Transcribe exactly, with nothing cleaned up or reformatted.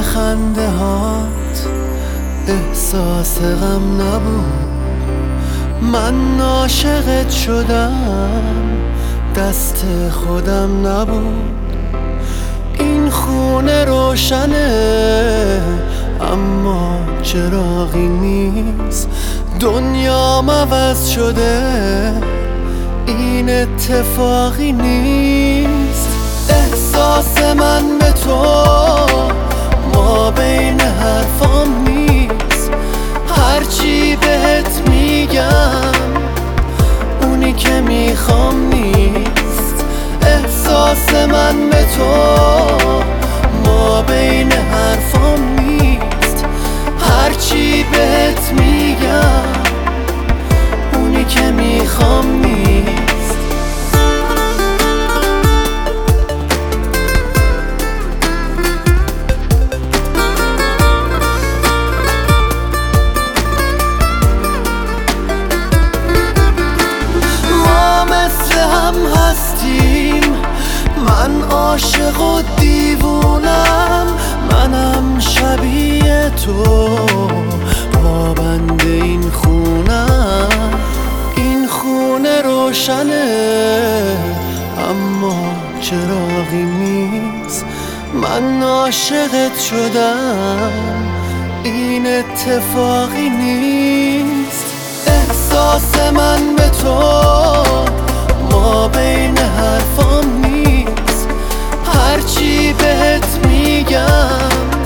خنده هات احساس غم نبود. من عاشقت شدم دست خودم نبود. این خونه روشنه اما چراغی نیست. دنیام عوض شده این اتفاقی نیست. احساس من به تو ما بین حرفام نیست. هرچی بهت میگم اونی که میخوام نیست. احساس من به تو ما بین حرفام نیست. هرچی بهت میگم اونی که میخوام نیست. من عاشق و دیوونم، منم شبیه تو پابند این خونم. این خونه روشنه اما چراغی نیست. من عاشقت شدم این اتفاقی نیست. احساس من به تو ما بین حرفام نیست. هرچی بهت میگم